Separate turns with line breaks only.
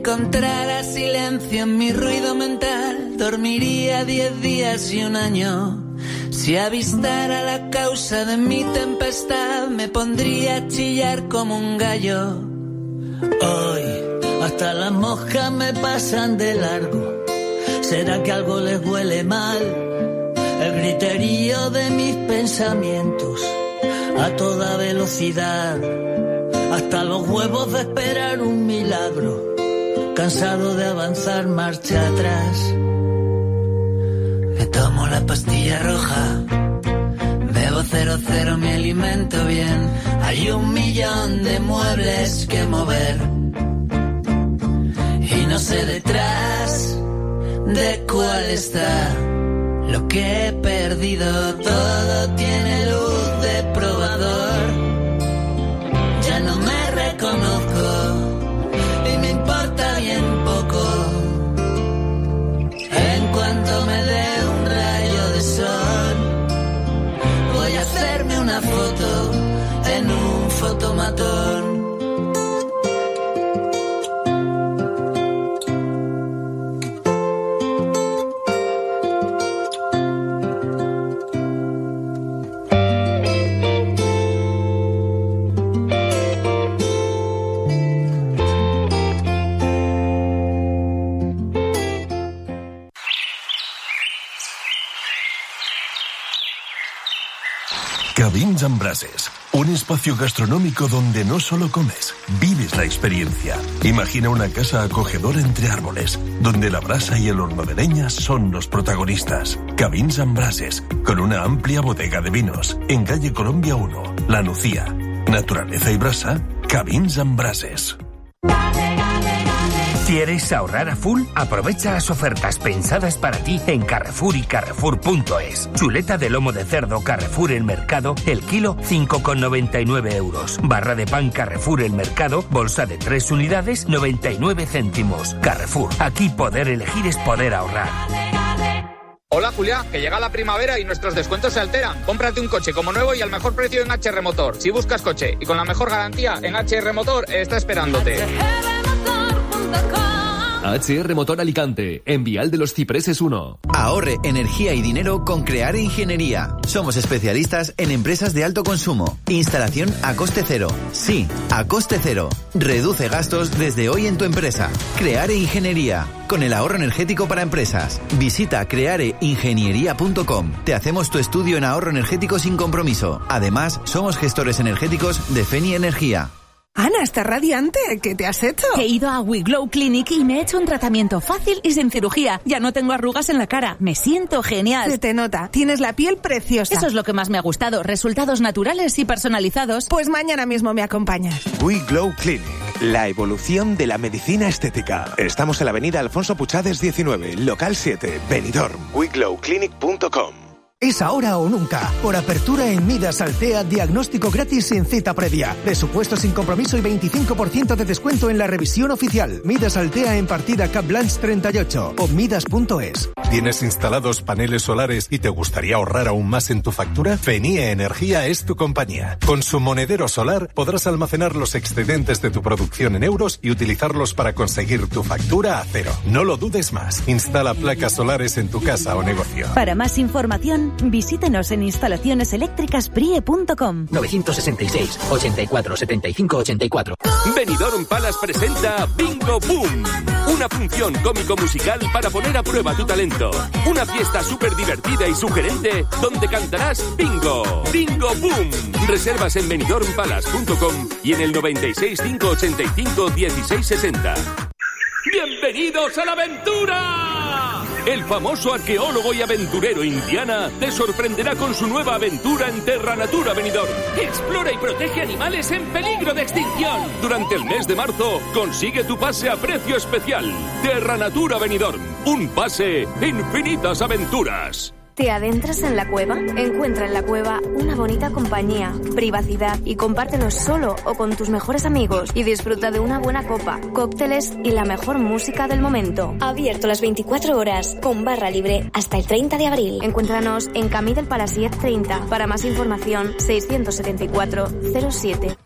encontrara silencio en mi ruido mental, dormiría 10 días y un año. Si avistara la causa de mi tempestad, me pondría a chillar como un gallo. Hoy hasta las moscas me pasan de largo. ¿Será que algo les huele mal? El griterío de mis pensamientos a toda velocidad, hasta los huevos de esperar un milagro, cansado de avanzar marcha atrás. Me tomo la pastilla roja, bebo 00, me alimento bien. Hay 1 millón de muebles que mover y no sé detrás de cuál está lo que he perdido. Todo tiene luz de probador, ya no me reconozco y me importa bien poco. En cuanto me dé un rayo de sol, voy a hacerme una foto en un fotomatón.
Cabins amb Brases, un espacio gastronómico donde no solo comes, vives la experiencia. Imagina una casa acogedora entre árboles, donde la brasa y el horno de leña son los protagonistas. Cabins amb Brases, con una amplia bodega de vinos, en calle Colombia 1, La Nucía. Naturaleza y brasa, Cabins amb Brases.
¿Quieres ahorrar a full? Aprovecha las ofertas pensadas para ti en Carrefour y Carrefour.es. Chuleta de lomo de cerdo Carrefour El Mercado, el kilo 5,99 euros. Barra de pan Carrefour El Mercado, bolsa de 3 unidades, 99 céntimos. Carrefour, aquí poder elegir es poder ahorrar.
Hola Julia, que llega la primavera y nuestros descuentos se alteran. Cómprate un coche como nuevo y al mejor precio en HR Motor. Si buscas coche y con la mejor garantía, en HR Motor está esperándote.
HR Motor Alicante, en Vial de los Cipreses 1.
Ahorre energía y dinero con Creare Ingeniería. Somos especialistas en empresas de alto consumo. Instalación a coste cero. Sí, a coste cero. Reduce gastos desde hoy en tu empresa. Creare Ingeniería, con el ahorro energético para empresas. Visita creareingeniería.com. Te hacemos tu estudio en ahorro energético sin compromiso. Además, somos gestores energéticos de Feni Energía.
Ana, estás radiante. ¿Qué te has hecho?
He ido a We Glow Clinic y me he hecho un tratamiento fácil y sin cirugía. Ya no tengo arrugas en la cara. Me siento genial.
Se te nota. Tienes la piel preciosa.
Eso es lo que más me ha gustado. Resultados naturales y personalizados.
Pues mañana mismo me acompañas.
We Glow Clinic. La evolución de la medicina estética. Estamos en la avenida Alfonso Puchades 19, local 7, Benidorm. WeGlowClinic.com.
Es ahora o nunca. Por apertura en Midas Altea, diagnóstico gratis sin cita previa. Presupuesto sin compromiso y 25% de descuento en la revisión oficial. Midas Altea en partida Cap Blanche 38 o midas.es.
¿Tienes instalados paneles solares y te gustaría ahorrar aún más en tu factura? Fenie Energía es tu compañía. Con su monedero solar podrás almacenar los excedentes de tu producción en euros y utilizarlos para conseguir tu factura a cero. No lo dudes más. Instala placas solares en tu casa o negocio.
Para más información, visítenos en instalacioneseléctricasprie.com.
966 84 75 84.
Benidorm Palace presenta Bingo Boom, una función cómico-musical para poner a prueba tu talento. Una fiesta súper divertida y sugerente donde cantarás bingo. Bingo Boom. Reservas en benidormpalace.com y en el 96 585 1660. ¡Bienvenidos a la aventura! El famoso arqueólogo y aventurero Indiana te sorprenderá con su nueva aventura en Terra Natura Benidorm. Explora y protege animales en peligro de extinción. Durante el mes de marzo, consigue tu pase a precio especial. Terra Natura Benidorm. Un pase, infinitas aventuras.
¿Te adentras en la cueva? Encuentra en la cueva una bonita compañía, privacidad y compártelo solo o con tus mejores amigos y disfruta de una buena copa, cócteles y la mejor música del momento. Abierto las 24 horas, con barra libre hasta el 30 de abril. Encuéntranos en Camí del Palasiet 30. Para más información, 674 07